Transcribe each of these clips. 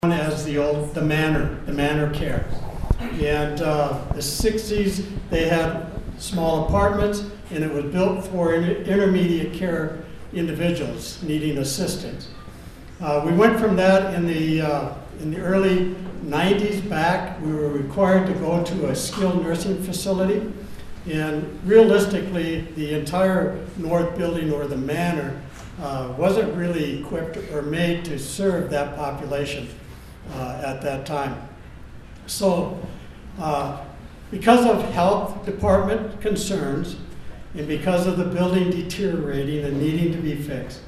as the manor care. And the 60s, they had small apartments, and it was built for intermediate care individuals needing assistance. We went from that in the early 90s back. We were required to go to a skilled nursing facility, and realistically, the entire north building or the manor wasn't really equipped or made to serve that population at that time. So because of health department concerns and because of the building deteriorating and needing to be fixed,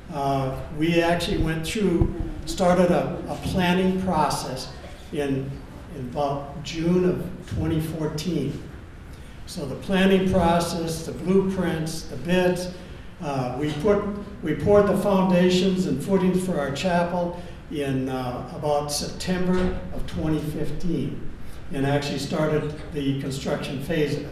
we actually started a planning process in about June of 2014. So the planning process, the blueprints, the bids, we poured the foundations and footings for our chapel in about September of 2015, and actually started the construction phase of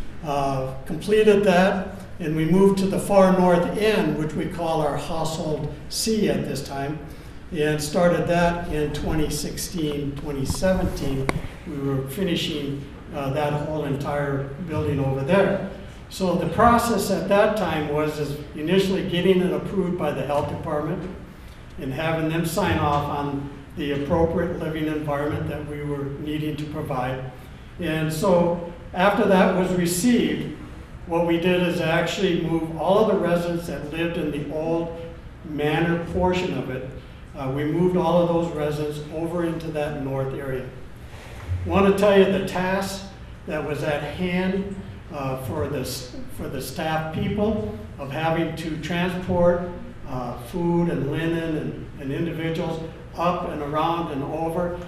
it. Completed that, and we moved to the far north end, which we call our Household C at this time, and started that in 2016, 2017. We were finishing that whole entire building over there. So the process at that time was initially getting it approved by the health department and having them sign off on the appropriate living environment that we were needing to provide. And so after that was received, what we did is actually move all of the residents that lived in the old manor portion of it. We moved all of those residents over into that north area. I want to tell you the task that was at hand for the staff people of having to transport food and linen and individuals up and around and over,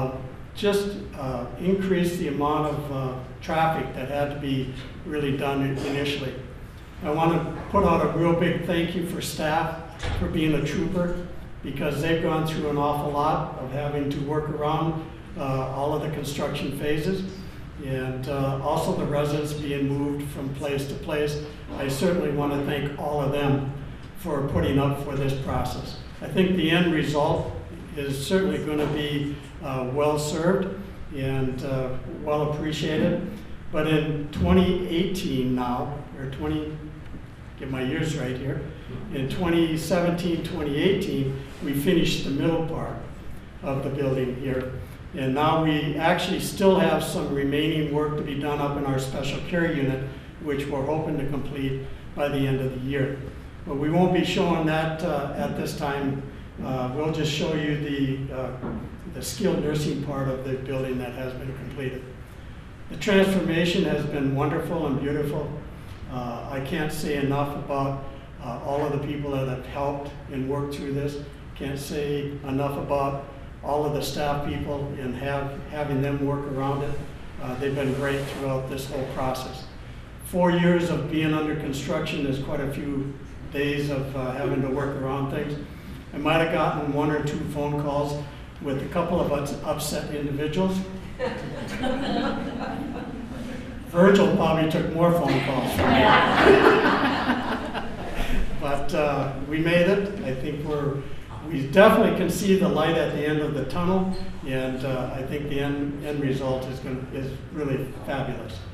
just increased the amount of traffic that had to be really done initially. I want to put out a real big thank you for staff for being a trooper, because they've gone through an awful lot of having to work around all of the construction phases, and also the residents being moved from place to place. I certainly want to thank all of them for putting up for this process. I think the end result is certainly going to be well served and well appreciated. But in 2018 now, or get my years right here, in 2017, 2018, we finished the middle part of the building here. And now we actually still have some remaining work to be done up in our special care unit, which we're hoping to complete by the end of the year. But we won't be showing that at this time. We'll just show you the skilled nursing part of the building that has been completed. The transformation has been wonderful and beautiful. I can't say enough about all of the people that have helped and worked through this. Can't say enough about all of the staff people and having them work around it. They've been great throughout this whole process. 4 years of being under construction is quite a few days of having to work around things. I might have gotten 1 or 2 phone calls with a couple of upset individuals. Virgil probably took more phone calls from me. But we made it. I think we definitely can see the light at the end of the tunnel, and I think the end result is really fabulous.